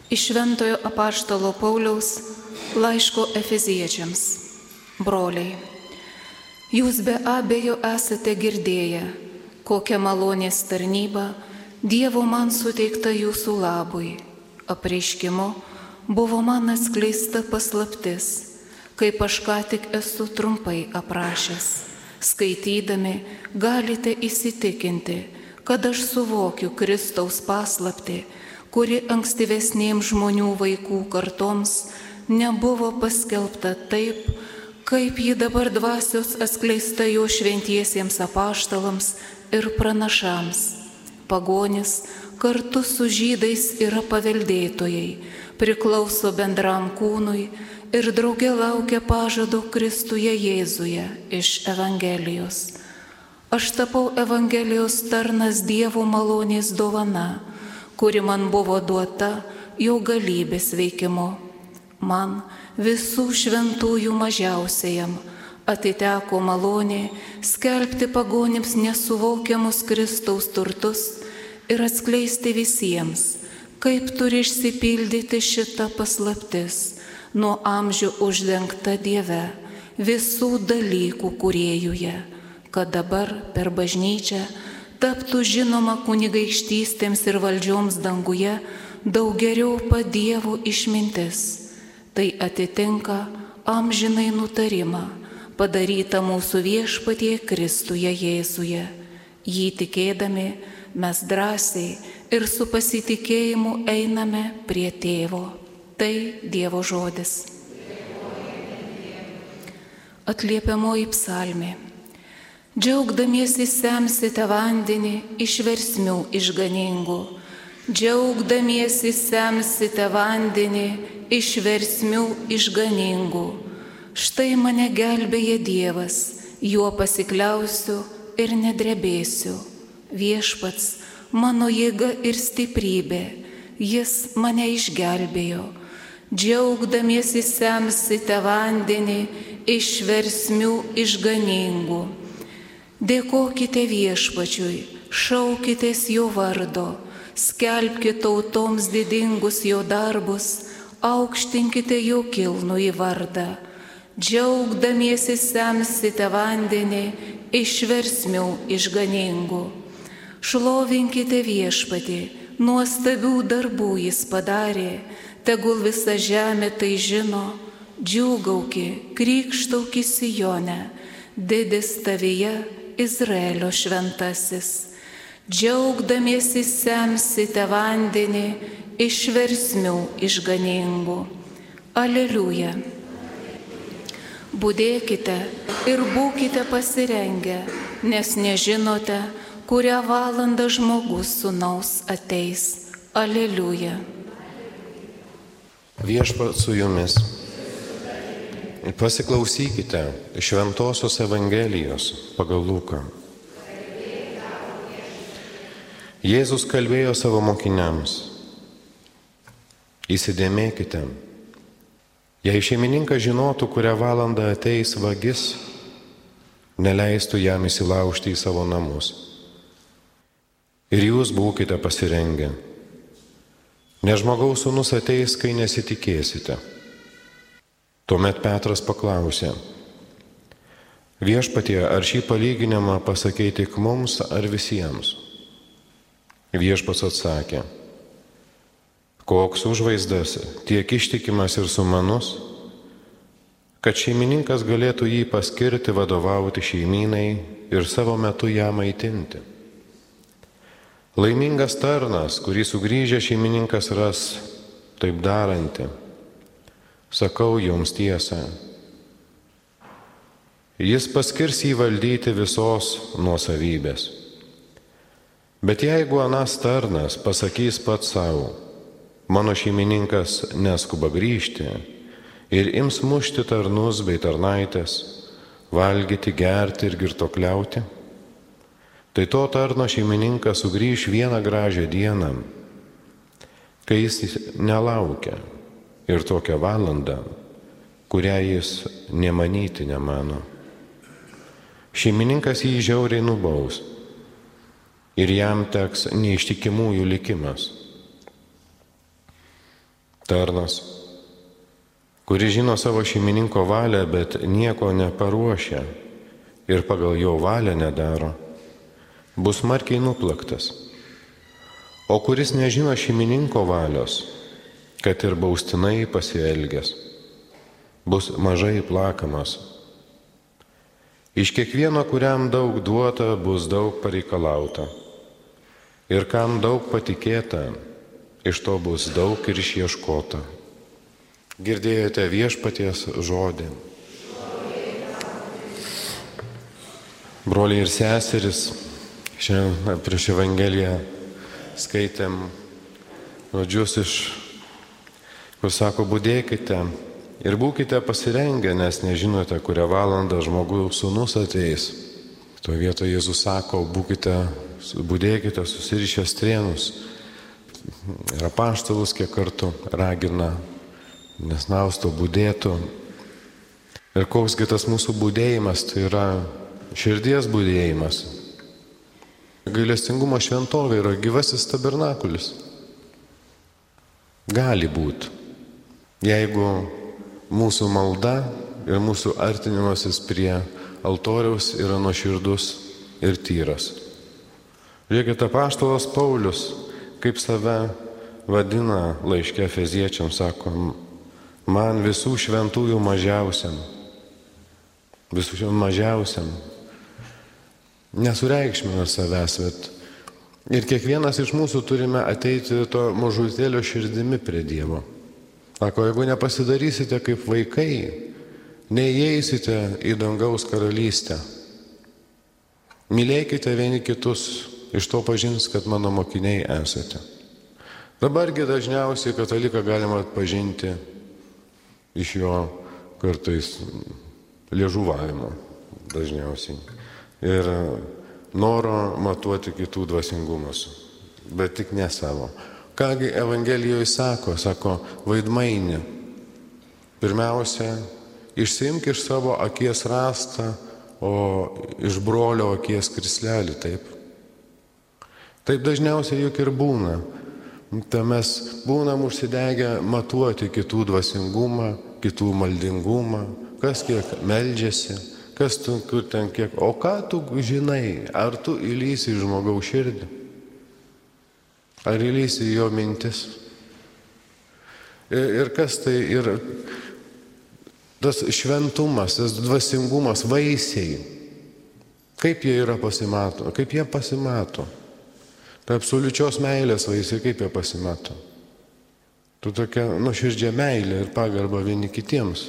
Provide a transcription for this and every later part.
Iš Šventojo apaštalo Pauliaus laiško Efeziečiams. Broliai, jūs be abejo esate girdėję, kokią malonės tarnybą Dievo man suteikta jūsų labui. Apreiškimu buvo man atskleista paslaptis, kaip aš ką tik esu trumpai aprašęs. Skaitydami galite įsitikinti, kad aš suvokiu Kristaus paslaptį, kuri ankstyvesnėms žmonių vaikų kartoms nebuvo paskelbta taip, kaip ji dabar dvasios atskleista jo šventiesiems apaštalams ir pranašams. Pagonis kartu su žydais yra paveldėtojai, priklauso bendram kūnui ir drauge laukia pažado Kristuje Jėzuje iš Evangelijos. Aš tapau Evangelijos tarnas Dievo malonės dovana, kuri man buvo duota jo galybės veikimu. Man, visų šventųjų mažiausiajam, atiteko malonė skelbti pagonims nesuvokiamus Kristaus turtus ir atskleisti visiems, kaip turi išsipildyti šita paslaptis, nuo amžių uždengta Dieve, visų dalykų kūrėjuje, kad dabar per bažnyčią taptų žinoma kunigaikštystėms ir valdžioms danguje daug geriau Dievo išmintis. Tai atitinka amžinai nutarimą, padarytą mūsų Viešpatie Kristuje Jėzuje. Jį tikėdami mes drąsiai ir su pasitikėjimu einame prie Tėvo. Tai Dievo žodis. Atliepiamoji psalmė. Džiaugdamiesi semsite vandenį iš versmių išganingų. Džiaugdamiesi semsite vandenį iš versmių išganingų. Štai mane gelbėja Dievas, juo pasikliausiu ir nedrebėsiu. Viešpats mano jėga ir stiprybė, jis mane išgelbėjo. Džiaugdamiesi semsite vandenį iš versmių išganingų. Dėkokite Viešpačiui, šaukitės jo vardo, skelbkite tautoms didingus jo darbus, aukštinkite jo kilnųjį vardą. Džiaugdamiesi semsite vandenį iš versmių išganingų. Šlovinkite Viešpatį, nuostabių darbų jis padarė, tegul visa žemė tai žino. Džiūgauki, krykštauki Sijone, didis tavyje Izraelio šventasis. Džiaugdamiesi semsite vandenį iš versmių išganingų. Aleliuja. Budėkite ir būkite pasirengę, nes nežinote, kurią valandą žmogus sūnaus ateis. Aleliuja. Viešpats su jumis. Pasiklausykite Šventosios Evangelijos pagal Luką. Jėzus kalbėjo savo mokiniams: įsidėmėkite, jei šeimininkas žinotų, kurią valandą ateis vagis, neleistų jam įsilaužti į savo namus. Ir jūs būkite pasirengę, nes Žmogaus Sūnus ateis, kai nesitikėsite. Tuomet Petras paklausė: Viešpatie, ar šį palyginimą pasakei tik mums ar visiems? Viešpats atsakė: koks užvaizdas, tiek ištikimas ir sumanus, kad šeimininkas galėtų jį paskirti vadovauti šeimynai ir savo metu ją maitinti. Laimingas tarnas, kurį sugrįžęs šeimininkas ras taip darantį. Sakau jums tiesą, jis paskirs jį valdyti visos nuosavybės. Bet jeigu anas tarnas pasakys pats savo: mano šeimininkas neskuba grįžti, ir ims mušti tarnus bei tarnaitės, valgyti, gerti ir girtuokliauti, tai to tarno šeimininkas sugrįš vieną gražią dieną, kai jis nelaukia, ir tokią valandą, kurią jis nemanyti nemano. Šeimininkas jį žiauriai nubaus ir jam teks neištikimųjų likimas. Tarnas, kuris žino savo šeimininko valią, bet nieko neparuošia ir pagal jo valią nedaro, bus smarkiai nuplaktas. O kuris nežino šeimininko valios, kad ir baustinai pasielgęs, bus mažai plakamas. Iš kiekvieno, kuriam daug duota, bus daug pareikalauta. Ir kam daug patikėta, iš to bus daug ir išieškota. Girdėjote viešpaties žodį. Broliai ir seserys, šiandien prieš Evangeliją skaitėm žodžius kur sako, budėkite ir būkite pasirengę, nes nežinote, kurią valandą žmogaus sūnus ateis. Toje vietoje Jėzus sako, budėkite susirišę strėnus. Ir apaštalus kiek kartų ragina, nesnausto budėtų. Ir koksgi tas mūsų budėjimas, tai yra širdies budėjimas. Gailestingumo šventovė yra gyvasis tabernakulis. Gali būti, jeigu mūsų malda ir mūsų artinimasis prie altoriaus yra nuoširdus ir tyras. Žiūrėkite, apaštalas Paulius, kaip save vadina laiške Efeziečiams, sako, man visų šventųjų mažiausiam. Nesureikšmina savęs, bet ir kiekvienas iš mūsų turime ateiti to mažutėlio širdimi prie Dievo. Sako, jeigu nepasidarysite kaip vaikai, neįeisite į dangaus karalystę. Mylėkite vieni kitus, iš to pažins, kad mano mokiniai esate. Dabargi dažniausiai kataliką galima atpažinti iš jo kartais liežuvavimo dažniausiai. Ir noro matuoti kitų dvasingumus, bet tik ne savo. Kągi Evangelijoje sako, vaidmainį. Pirmiausia, išsiimk iš savo akies rastą, o iš brolio akies krislelį, taip. Taip dažniausiai juk ir būna. Tai mes būnam užsidegę matuoti kitų dvasingumą, kitų maldingumą, kas kiek meldžiasi, kas tu kur ten kiek, o ką tu žinai, ar tu įlysi į žmogaus širdį, ar įlysi į jo mintis. Ir kas tai, ir tas šventumas, tas dvasingumas, vaisiai, kaip jie pasimato, kaip jie pasimato. Tai absoliučios meilės vaisiai, kaip jie pasimato. Tu tokia nuoširdžia meilė ir pagarba vieni kitiems.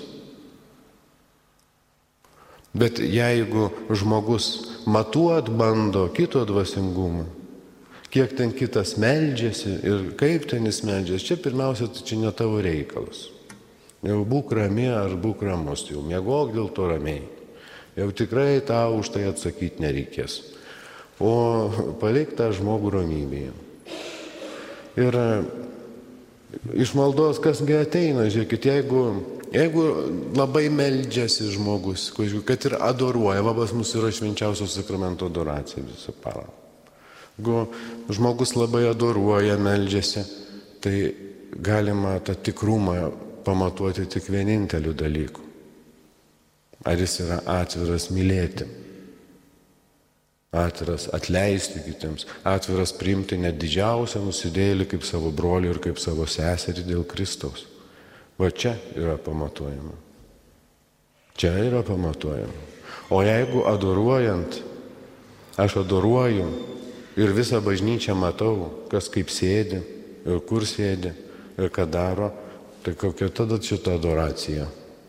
Bet jeigu žmogus matuot bando kito dvasingumą, kiek ten kitas meldžiasi ir kaip ten jis meldžiasi, čia pirmiausia, tai čia ne tavo reikalas. Jau būk rami ar būk ramus, jau miegok dėl to ramiai. Jau tikrai tau už tai atsakyti nereikės. O palik tą žmogų ramybėje. Ir iš maldos kasgi ateina, žiūrėkit, jeigu labai meldžiasi žmogus, kad ir adoruoja, pas mus yra švenčiausio sakramento adoracija visą parą. Jeigu žmogus labai adoruoja, meldžiasi, tai galima tą tikrumą pamatuoti tik vieninteliu dalyku. Ar jis yra atviras mylėti, atviras atleisti kitiems, atviras priimti net didžiausią nusidėjėlį kaip savo brolį ir kaip savo seserį dėl Kristaus. Va čia yra pamatuojama. Čia yra pamatuojama. O jeigu adoruojant, aš adoruoju ir visą bažnyčią matau, kas kaip sėdi ir kur sėdi ir ką daro, tai kokia tada šita adoracija?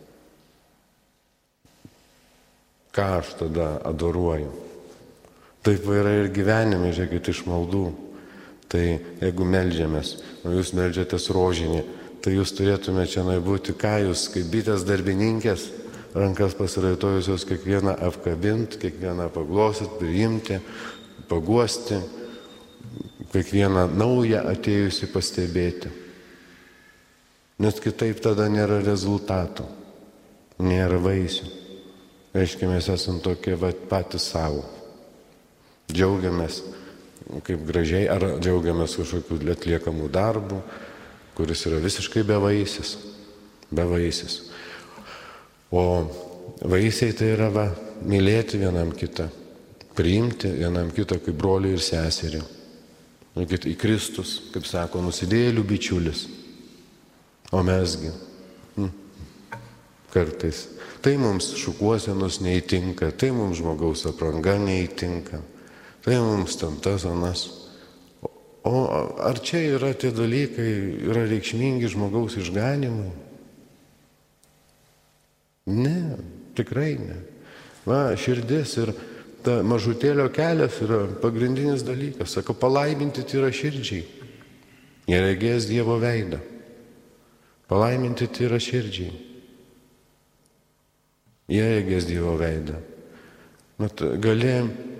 Ką aš tada adoruoju? Taip yra ir gyvenime, žiūrėkit, iš maldų. Tai jeigu meldžiamės, o jūs meldžiatės rožinį, tai jūs turėtume čia būti, ką jūs, kaip bitės darbininkės, rankas pasiraitojusios kiekvieną apkabinti, kiekvieną paglosit, priimti, paguosti, kiekvieną naują atėjusi pastebėti. Nes kitaip tada nėra rezultatų, nėra vaisių. Reiškia, mes esame tokie patys savo. Džiaugiamės kaip gražiai, ar džiaugiamės kažkokių atliekamų darbų, kuris yra visiškai bevaisis. Bevaisis. O vaisiai tai yra mylėti vienam kitą, priimti vienam kitą kaip brolį ir seserį. Į Kristus, kaip sako, nusidėjėlių bičiulis. O mesgi kartais. Tai mums šukuosenos neįtinka, tai mums žmogaus apranga neįtinka, tai mums ten tas anas. O ar čia yra tie dalykai, yra reikšmingi žmogaus išganimui? Ne, tikrai ne. Širdis ir ta mažutėlio kelias yra pagrindinis dalykas. Sako, palaiminti yra širdžiai. Jie regės Dievo veidą. Palaiminti yra širdžiai. Jie regės Dievo veidą. Gali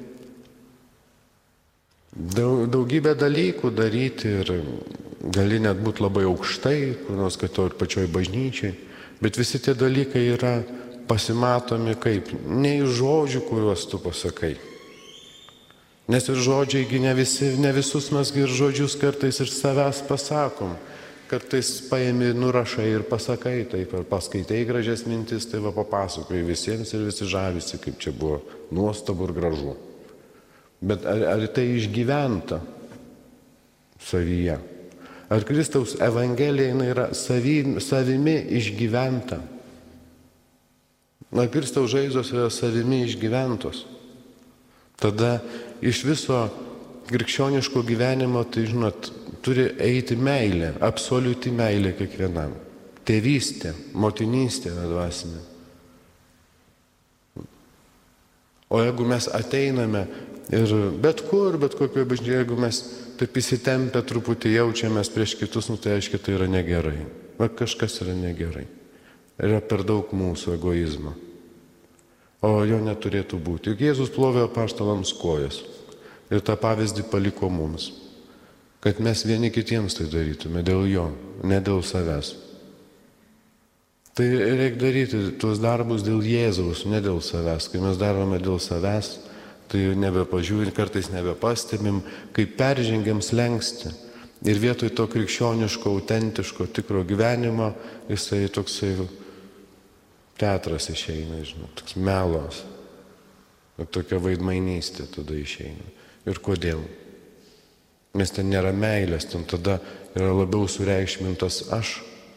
daugybę dalykų daryti ir gali net būti labai aukštai, kur nors kad to ir pačioj bažnyčiai, bet visi tie dalykai yra pasimatomi kaip ne iš žodžių, kuriuos tu pasakai. Nes ir žodžiai, ne visus mes ir žodžius kartais iš savęs pasakom. Kartais paėmi, nurašai ir pasakai, taip, ar paskaitai gražias mintis, tai papasakoji visiems ir visi žavisi, kaip čia buvo nuostabu ir gražu. Bet ar tai išgyventa savyje? Ar Kristaus Evangelija yra savimi išgyventa? Ar Kristaus žaizdos yra savimi išgyventos? Tada iš viso krikščioniško gyvenimo, tai žinot, turi eiti meilė, absoliuti meilė kiekvienam. Tėvystė, motinystė dvasinė. O jeigu mes ateiname ir bet kur, bet kokioje bažnyčioje, jeigu mes taip įsitempę truputį jaučiamės prieš kitus, tai aiškiai tai yra negerai. Kažkas yra negerai. Yra per daug mūsų egoizmo. O jo neturėtų būti. Juk Jėzus plovė apaštalams kojas ir tą pavyzdį paliko mums. Kad mes vieni kitiems tai darytume dėl jo, ne dėl savęs. Tai reikia daryti tuos darbus dėl Jėzaus, ne dėl savęs. Kai mes darome dėl savęs, tai nebepažiūrim, kartais nebepastebim, kaip peržengiam slenkstį. Ir vietoj to krikščioniško, autentiško, tikro gyvenimo, jisai toksai teatras išeina, toks melas. Tokia vaidmainystė tada išeina. Ir kodėl? Nes ten nėra meilės, ten tada yra labiau sureikšmintas aš.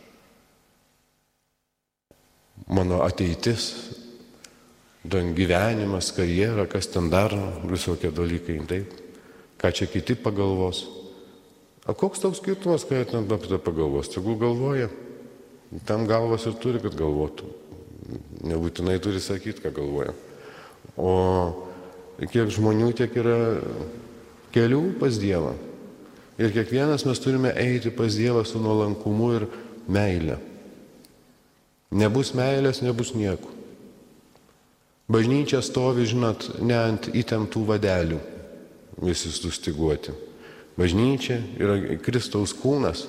Mano ateitis, gyvenimas, karjera, kas ten dar, visokie dalykai, taip. Ką čia kiti pagalvos. O koks toks skirtumas, ką jie ten apie tai pagalvos? Tegul galvoja, tam galvas ir turi, kad galvotų. Nebūtinai turi sakyti, ką galvoja. O kiek žmonių, tiek yra kelių pas Dievą. Ir kiekvienas mes turime eiti pas Dievą su nuolankumu ir meile. Nebus meilės, nebus nieko. Bažnyčia stovi, žinot, ne ant įtemptų vadelių, visi sustiguoti. Bažnyčia yra Kristaus kūnas.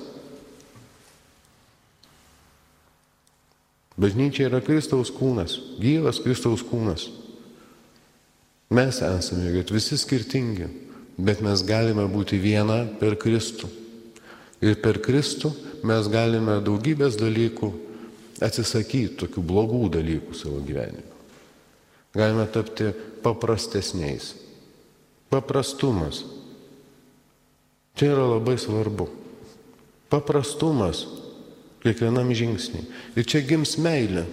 Bažnyčia yra Kristaus kūnas, gyvas Kristaus kūnas. Mes esame, kad visi skirtingi. Bet mes galime būti viena per Kristų. Ir per Kristų mes galime daugybės dalykų atsisakyti, tokių blogų dalykų savo gyvenime. Galime tapti paprastesniais. Paprastumas. Čia yra labai svarbu. Paprastumas kiekvienam žingsniui. Ir čia gims meilė.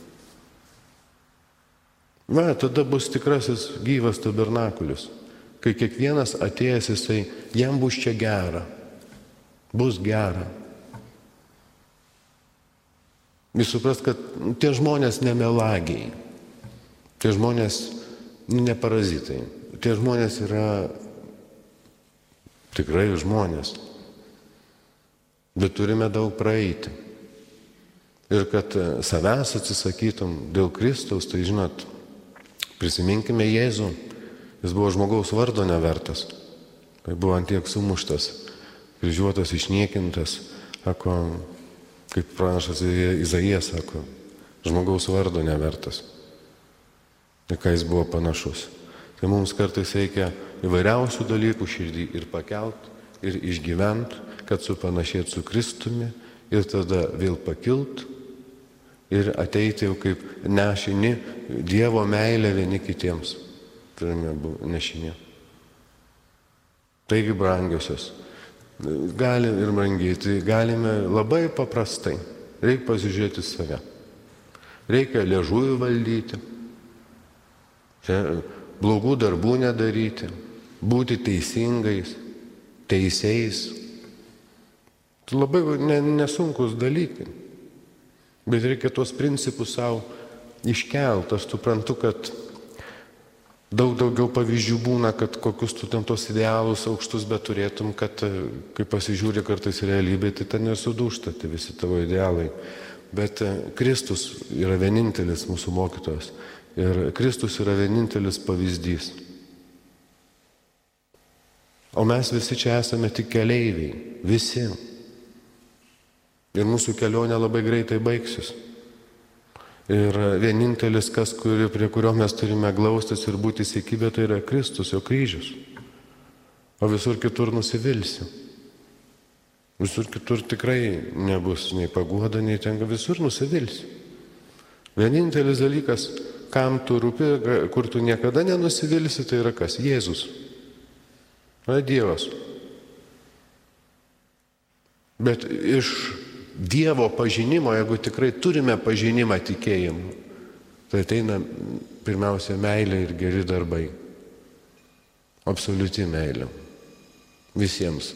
Tada bus tikrasis gyvas tabernakulis. Kai kiekvienas atėjęs, jam bus čia gera. Bus gera. Jūs supras, kad tie žmonės nemelagiai. Tie žmonės neparazitai. Tie žmonės yra tikrai žmonės. Bet turime daug praeiti. Ir kad savęs atsisakytum dėl Kristaus, tai žinot, prisiminkime Jėzų. Jis buvo žmogaus vardo nevertas. Tai buvo antiek sumuštas, kryžiuotas, išniekintas. Sako, kaip pranašas Izaijas sako, žmogaus vardo nevertas. Tai ką jis buvo panašus. Tai mums kartais reikia įvairiausių dalykų širdį ir pakelt, ir išgyvent, kad supanašėt su Kristumi ir tada vėl pakilt ir ateiti jau kaip nešini Dievo meilę vieni kitiems. Turime nešinį. Taigi, brangiosios, gali ir brangyti, galime labai paprastai. Reikia pasižiūrėti save. Reikia liežuvį valdyti, blogų darbų nedaryti, būti teisingais, teisiais. Tai labai nesunkus dalykai. Bet reikia tuos principus savo iškelti. Aš suprantu, kad daug daugiau pavyzdžių būna, kad kokius tu ten tos idealus aukštus beturėtum, kad kai pasižiūri kartais realybė, tai ten nesudūžtati visi tavo idealai. Bet Kristus yra vienintelis mūsų mokytojas. Ir Kristus yra vienintelis pavyzdys. O mes visi čia esame tik keleiviai. Visi. Ir mūsų kelionė labai greitai baigsis. Ir vienintelis, prie kurio mes turime glaustis ir būti įsikibę, tai yra Kristus, jo kryžius. O visur kitur nusivilsi. Visur kitur tikrai nebus nei paguoda, nei tenka, visur nusivilsi. Vienintelis dalykas, kam tu rūpi, kur tu niekada nenusivilsi, tai yra kas? Jėzus. Dievas. Bet iš Dievo pažinimo, jeigu tikrai turime pažinimą tikėjimą, tai ateina pirmiausia meilė ir geri darbai. Absoliuti meilė. Visiems.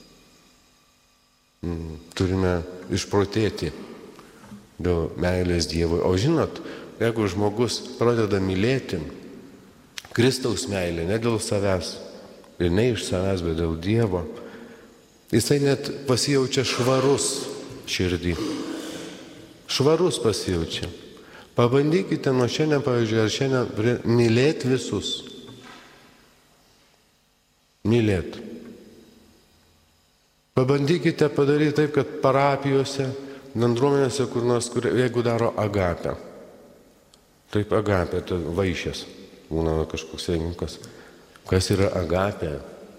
Turime išprotėti dėl meilės Dievui. O žinot, jeigu žmogus pradeda mylėti Kristaus meilę, ne dėl savęs ir ne iš savęs, bet dėl Dievo, jisai net pasijaučia švarus širdį. Švarus pasijaučia. Pabandykite nuo šiandien, pavyzdžiui, ar šiandien mylėti visus. Mylėti. Pabandykite padaryti taip, kad parapijose, bendruomenėse, kur nors, jeigu daro agapę. Taip agapė, tai vaišės. Būna kažkoks eininkas. Kas yra agapė?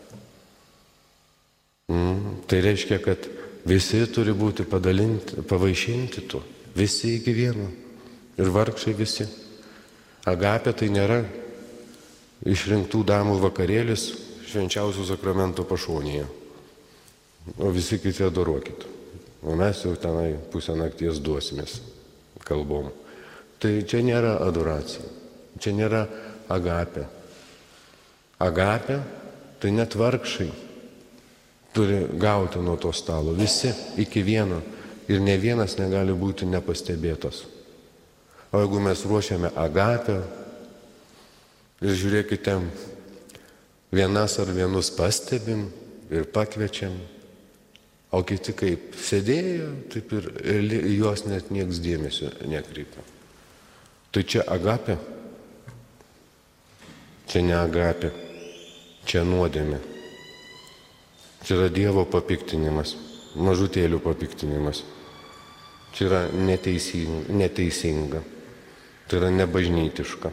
Tai reiškia, kad visi turi būti padalinti, pavaišinti tu. Visi iki vieno. Ir vargšai visi. Agapė tai nėra išrinktų damų vakarėlis švenčiausių sakramento pašonėje. O visi kiti adoruokit. O mes jau tenai pusę nakties duosimės kalbom. Tai čia nėra adoracija. Čia nėra agapė. Agapė tai net vargšai turi gauti nuo to stalo. Visi iki vieno. Ir ne vienas negali būti nepastebėtas. O jeigu mes ruošiame agapę ir žiūrėkite, vienas ar vienus pastebim ir pakviečiam, o kiti kaip sėdėjo, taip ir juos net nieks dėmesio nekreipia. Tai čia agapė? Čia ne agapė, čia nuodėmė. Čia yra Dievo papiktinimas, mažutėlių papiktinimas. Čia yra neteisinga, tai yra nebažnytiška,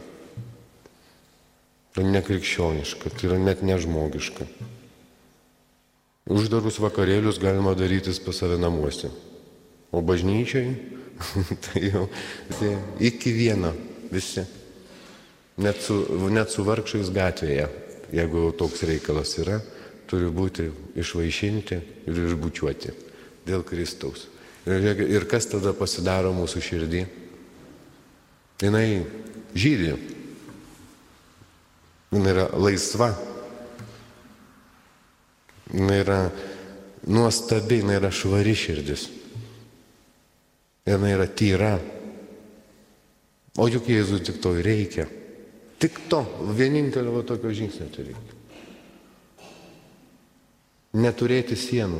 tai nekrikščioniška, tai yra net nežmogiška. Uždarus vakarėlius galima darytis pas save namuose, o bažnyčiai tai jau iki vieno visi. Net su vargšais gatvėje, jeigu toks reikalas yra, turi būti išvaišinti ir išbučiuoti dėl Kristaus. Ir kas tada pasidaro mūsų širdį? Jinai žydi. Jinai yra laisva. Jinai yra nuostabi, jinai yra švari širdis. Jinai yra tyra. O juk Jėzui tik to reikia. Tik to, vienintelio tokio žingsnio tai reikia. Neturėti sienų.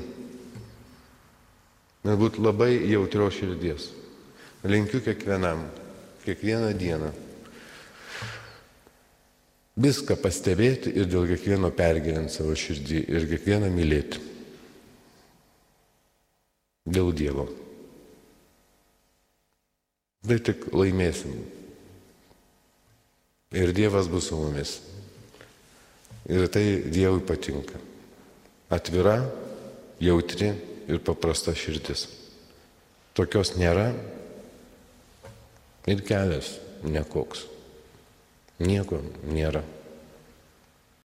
Bet būti labai jautrios širdies. Linkiu kiekvienam, kiekvieną dieną. Viską pastebėti ir dėl kiekvieno pergyventi savo širdį ir kiekvieną mylėti. Dėl Dievo. Tai tik laimėsim. Ir Dievas bus su mumis. Ir tai Dievui patinka. Atvira, jautri ir paprasta širdis. Tokios nėra ir kelias nekoks. Nieko nėra.